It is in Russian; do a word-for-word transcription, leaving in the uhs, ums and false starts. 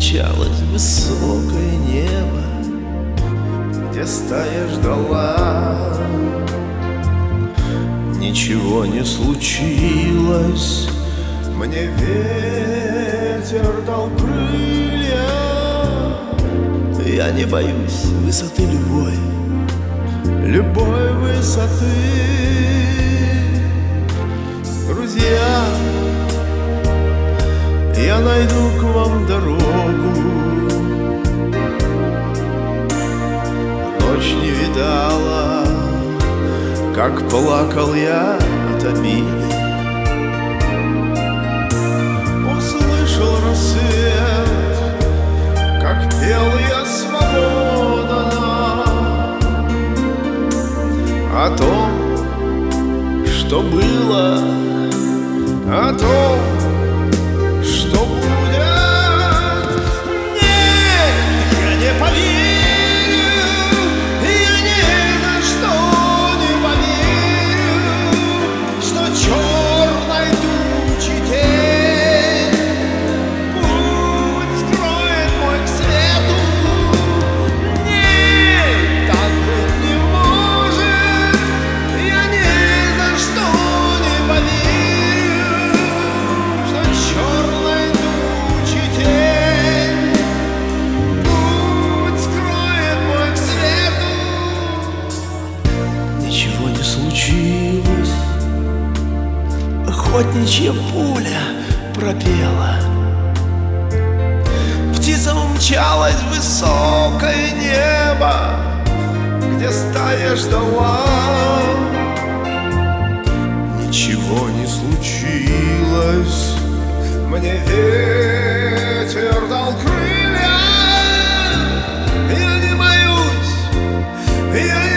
умчалось высокое небо, где стая ждала. Ничего не случилось, мне ветер дал крылья. Я не боюсь высоты любой, любой высоты. Друзья, я найду к вам дорогу. Ночь не видала, как плакал я от обиды. Услышал рассвет, как пел я свободно о том, что было, о том, что будет. Нет, я не поверю, я ни за что не поверю, что черной тучи тень путь скроет мой к свету. Нет, так быть не может, я ни за что не поверю, что черной тучи тень путь скроет мой к свету. Ничего не случилось, охотничья пуля пропела. Птица умчалась в высокое небо, где стая ждала. Ничего не случилось, мне ветер дал крылья. Я не боюсь, я